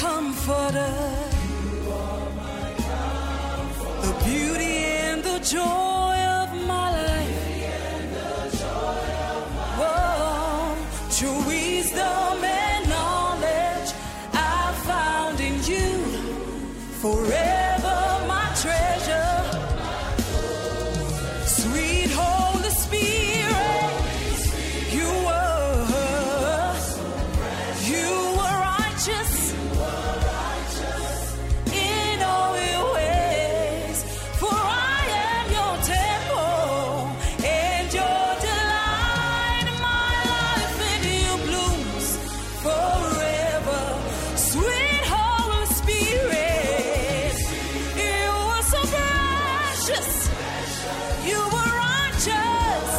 comforter, the beauty and the joy of my life. Whoa, true wisdom and knowledge I found in you. Forever my treasure, sweet Holy Spirit, you were righteous in all your ways. For I am your temple and your delight. My life in you blooms forever. Sweet Holy Spirit, you were so precious. You were righteous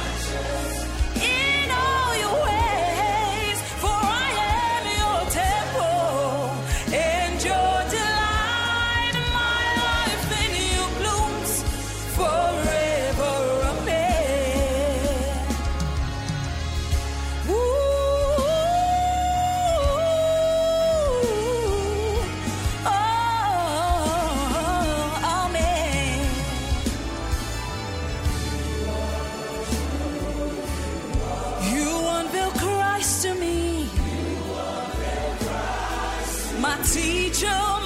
in all your ways. For I am your temple and your delight. My life in you blooms forever. Amen. Ooh, oh, amen. You unveil Christ to me, my teacher,